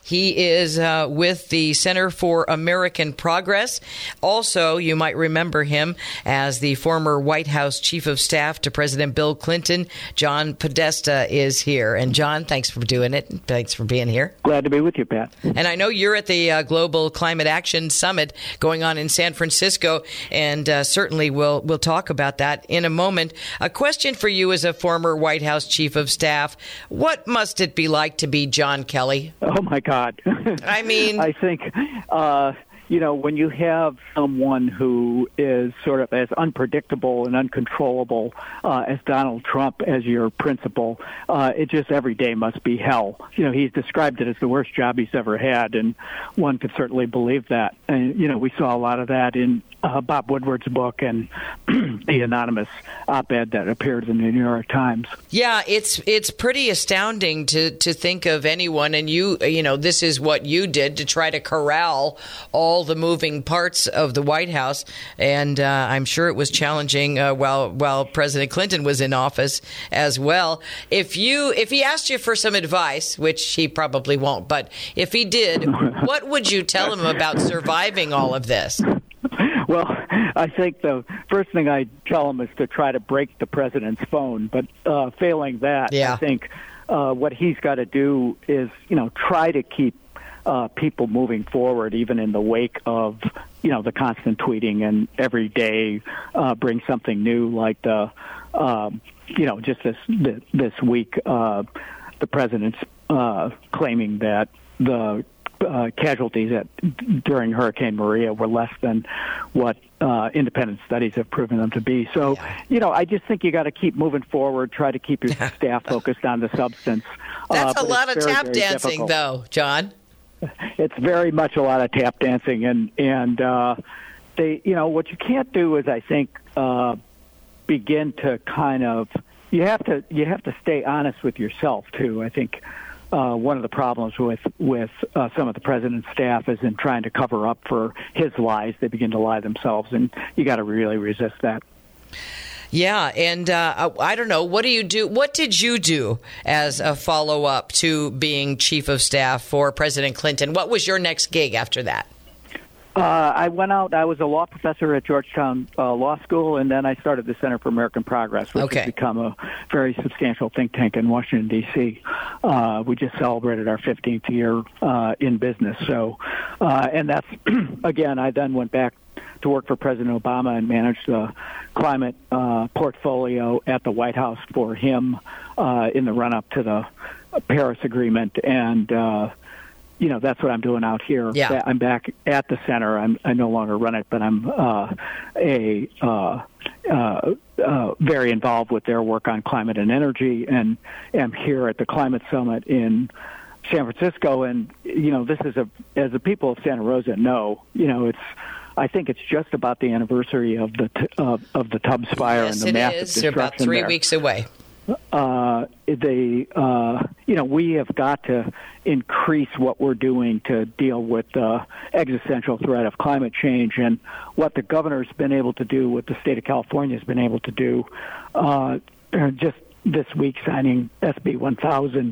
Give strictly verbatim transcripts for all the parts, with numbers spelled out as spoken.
He is uh, with the Center for American Progress. Also, you might remember him as the former White House Chief of Staff to President Bill Clinton. John Podesta is here. And John, thanks for doing it. Thanks for being here. Glad to be with you, Pat. And I know you're at the uh, Global Climate Action Summit going on in San Francisco, and uh, certainly we'll, we'll talk about that in a moment. A question for you as a former White House Chief of Staff. What must it be like to be John Kelly? Oh, my God. I mean, I think, uh, you know, when you have someone who is sort of as unpredictable and uncontrollable uh, as Donald Trump as your principal, uh, it just every day must be hell. You know, he's described it as the worst job he's ever had, and one could certainly believe that. And, you know, we saw a lot of that in uh, Bob Woodward's book and the anonymous op-ed that appeared in the New York Times. Yeah, it's it's pretty astounding to, to think of anyone, and you, you know, this is what you did to try to corral all the moving parts of the White House, and uh, I'm sure it was challenging uh, while while President Clinton was in office as well. If you if he asked you for some advice, which he probably won't, but if he did, what would you tell him about surviving all of this? Well, I think the first thing I tell him is to try to break the president's phone. But uh, failing that, yeah. I think uh, what he's got to do is, you know, try to keep uh, people moving forward, even in the wake of, you know, the constant tweeting and every day uh, bring something new, like the, um, you know, just this this week, uh, the president's uh, claiming that the Uh, casualties at, during Hurricane Maria were less than what uh, independent studies have proven them to be. So, yeah. you know, I just think you got to keep moving forward, try to keep your staff focused on the substance. That's uh, a lot of very, tap very dancing, difficult. though, John. It's very much a lot of tap dancing. And, and uh, they, you know, what you can't do is, I think, uh, begin to kind of, you have to, you have to stay honest with yourself, too. I think Uh, one of the problems with with uh, some of the president's staff is in trying to cover up for his lies. They begin to lie themselves, and you got to really resist that. Yeah, and uh, I don't know. What do you do? What did you do as a follow-up to being chief of staff for President Clinton? What was your next gig after that? Uh, I went out. I was a law professor at Georgetown uh, Law School, and then I started the Center for American Progress, which okay. has become a very substantial think tank in Washington, D C Uh, we just celebrated our fifteenth year uh, in business. So, uh, and that's, again, I then went back to work for President Obama and managed the climate uh, portfolio at the White House for him uh, in the run-up to the Paris Agreement. And, uh, you know, that's what I'm doing out here. Yeah. I'm back at the center. I'm, I no longer run it, but I'm uh, a uh, uh, uh, very involved with their work on climate and energy, and am here at the Climate Summit in San Francisco. And, you know, this is a, as the people of Santa Rosa know, you know, it's, I think it's just about the anniversary of the t- uh, of the Tubbs fire yes, and the it massive is. destruction They're about three there. weeks away. Uh, they, uh, you know, we have got to increase what we're doing to deal with the existential threat of climate change, and what the governor's been able to do, what the state of California has been able to do, uh, just this week signing S B one thousand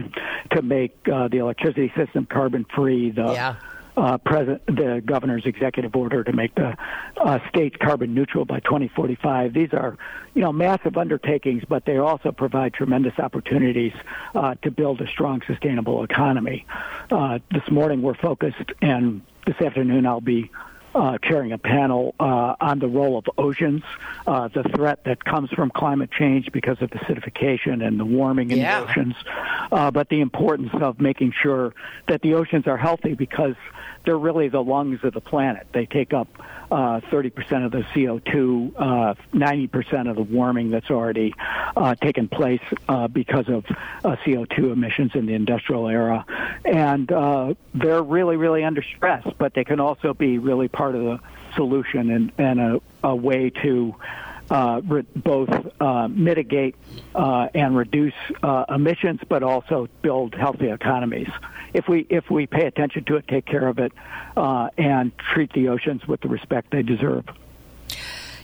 to make uh, the electricity system carbon-free, the yeah. Uh, present the governor's executive order to make the uh, state carbon neutral by twenty forty-five. These are, you know, massive undertakings, but they also provide tremendous opportunities uh, to build a strong, sustainable economy. Uh, this morning we're focused, and this afternoon I'll be uh, chairing a panel uh, on the role of oceans, uh, the threat that comes from climate change because of acidification and the warming in yeah. the oceans, uh, but the importance of making sure that the oceans are healthy, because they're really the lungs of the planet. They take up uh, thirty percent of the C O two, uh, ninety percent of the warming that's already uh, taken place uh, because of uh, C O two emissions in the industrial era. And uh, they're really, really under stress, but they can also be really part of the solution, and, and a, a way to Uh, re- both uh, mitigate uh, and reduce uh, emissions, but also build healthy economies. If we if we pay attention to it, take care of it, uh, and treat the oceans with the respect they deserve.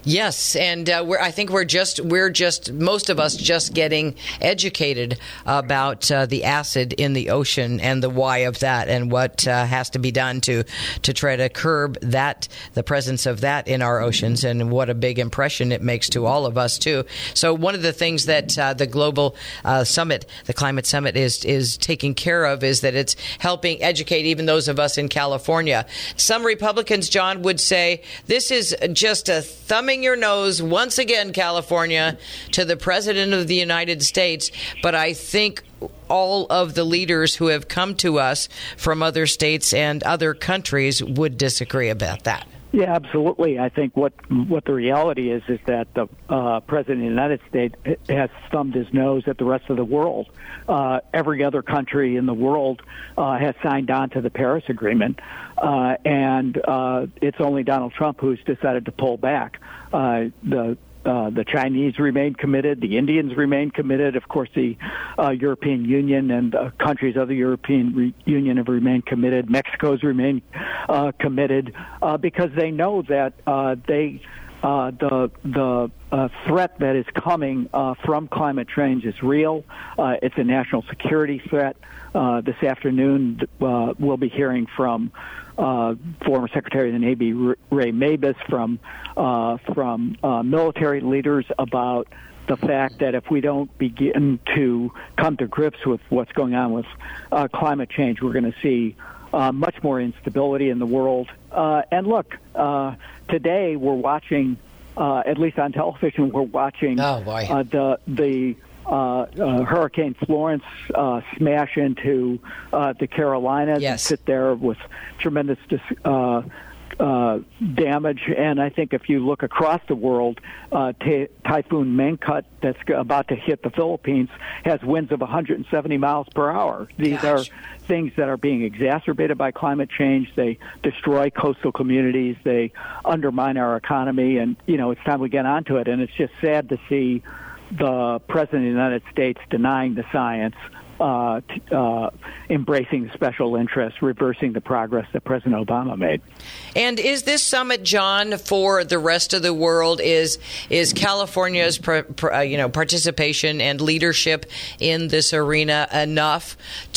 Yes, and uh, we're, I think we're just we're just most of us just getting educated about uh, the acid in the ocean and the why of that, and what uh, has to be done to to try to curb that, the presence of that in our oceans, and what a big impression it makes to all of us too. So one of the things that uh, the global uh, summit, the climate summit, is is taking care of is that it's helping educate even those of us in California. Some Republicans, John, would say this is just a thumbing your nose once again, California, to the President of the United States. But I think all of the leaders who have come to us from other states and other countries would disagree about that. Yeah, absolutely. I think what what the reality is is that the uh, President of the United States has thumbed his nose at the rest of the world. Uh, every other country in the world uh, has signed on to the Paris Agreement, uh, and uh, it's only Donald Trump who's decided to pull back. Uh, the Uh, the Chinese remain committed. The Indians remain committed. Of course, the uh, European Union and uh, countries of the European Re- Union have remained committed. Mexico's remained uh, committed uh, because they know that uh, they uh, the the uh, threat that is coming uh, from climate change is real. Uh, it's a national security threat. Uh, this afternoon, uh, we'll be hearing from Uh, former Secretary of the Navy Ray Mabus, from uh, from uh, military leaders about the fact that if we don't begin to come to grips with what's going on with uh, climate change, we're going to see uh, much more instability in the world. Uh, and look, uh, today we're watching, uh, at least on television, we're watching oh, boy. Uh, the the. Uh, uh, Hurricane Florence uh, smash into uh, the Carolinas yes. and sit there with tremendous dis- uh, uh, damage. And I think if you look across the world, uh, t- Typhoon Mangkhut, that's about to hit the Philippines, has winds of one hundred seventy miles per hour. These Gosh. are things that are being exacerbated by climate change. They destroy coastal communities. They undermine our economy. And, you know, it's time we get onto it. And it's just sad to see the President of the United States denying the science, uh, t- uh, embracing the special interests, reversing the progress that President Obama made. And is this summit, John, for the rest of the world? Is is California's pr- pr- uh, you know participation and leadership in this arena enough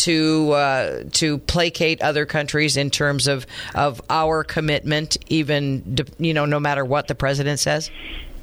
to uh, to placate other countries in terms of of our commitment, even you know no matter what the president says?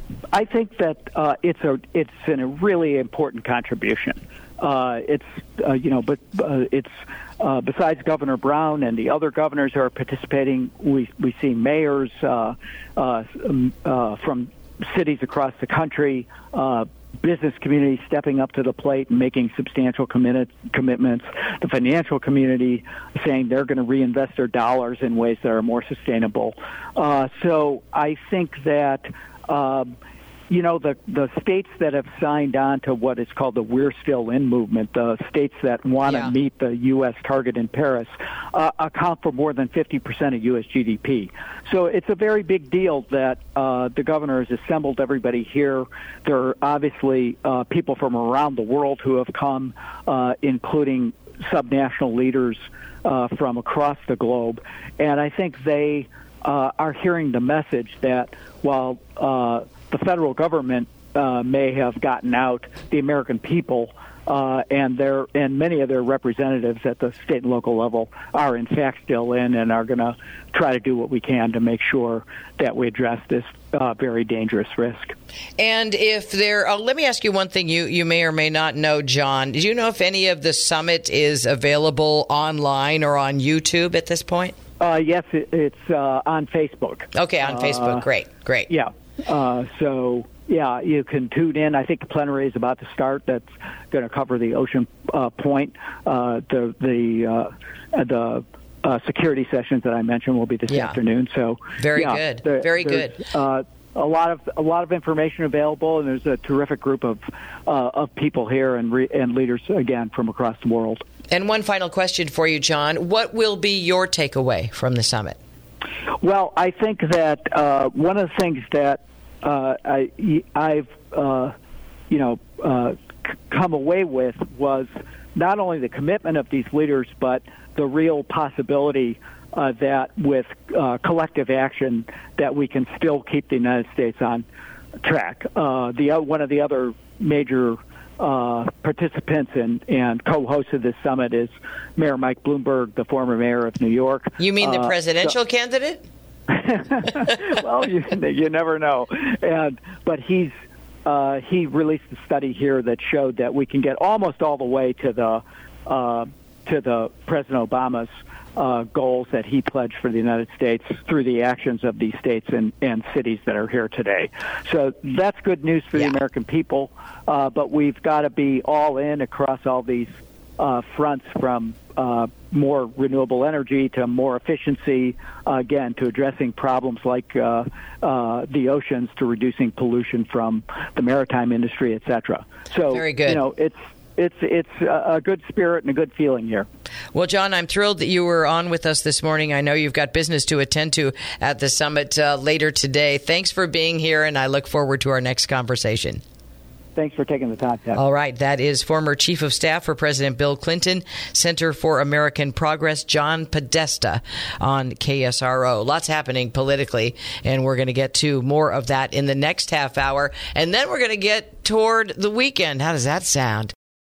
I think that uh, it's a it's in a really important contribution. Uh, it's uh, you know, but uh, it's uh, besides Governor Brown and the other governors who are participating, we we see mayors uh, uh, uh, from cities across the country, uh, business community stepping up to the plate and making substantial commit- commitments. The financial community saying they're going to reinvest their dollars in ways that are more sustainable. Uh, so I think that. Um, you know, the, the states that have signed on to what is called the We're Still In movement, the states that want to yeah. meet the U S target in Paris, uh, account for more than fifty percent of U S G D P. So it's a very big deal that uh, the governor has assembled everybody here. There are obviously uh, people from around the world who have come, uh, including subnational leaders uh, from across the globe. And I think they uh, are hearing the message that while uh, the federal government uh, may have gotten out, the American people uh, and their and many of their representatives at the state and local level are in fact still in and are going to try to do what we can to make sure that we address this uh, very dangerous risk. And if there, oh, let me ask you one thing you, you may or may not know, John. Do you know if any of the summit is available online or on YouTube at this point? Uh, yes, it, it's uh, on Facebook. Okay, on uh, Facebook. Great, great. Yeah. Uh, so, yeah, you can tune in. I think the plenary is about to start. That's going to cover the Ocean uh, Point. Uh, the the uh, the uh, security sessions that I mentioned will be this yeah. afternoon. So, very yeah, good. There, very good. Uh, a lot of a lot of information available, and there's a terrific group of uh, of people here and re- and leaders again from across the world. And one final question for you, John. What will be your takeaway from the summit? Well, I think that uh, one of the things that uh, I, I've, uh, you know, uh, c- come away with was not only the commitment of these leaders, but the real possibility uh, that with uh, collective action that we can still keep the United States on track. Uh, the one of the other major uh, participants and, and co-hosts of this summit is Mayor Mike Bloomberg, the former mayor of New York. You mean the uh, presidential so, candidate? Well, you, you never know. And but he's uh, he released a study here that showed that we can get almost all the way to the uh, to the President Obama's uh, goals that he pledged for the United States through the actions of these states and, and cities that are here today. So that's good news for yeah. the American people. Uh, but we've got to be all in across all these uh, fronts, from uh, more renewable energy to more efficiency, uh, again, to addressing problems like uh, uh, the oceans, to reducing pollution from the maritime industry, et cetera. So, Very good. you know, it's It's it's a good spirit and a good feeling here. Well, John, I'm thrilled that you were on with us this morning. I know you've got business to attend to at the summit uh, later today. Thanks for being here, and I look forward to our next conversation. Thanks for taking the time, Ted. All right. That is former Chief of Staff for President Bill Clinton, Center for American Progress, John Podesta, on K S R O. Lots happening politically, and we're going to get to more of that in the next half hour. And then we're going to get toward the weekend. How does that sound?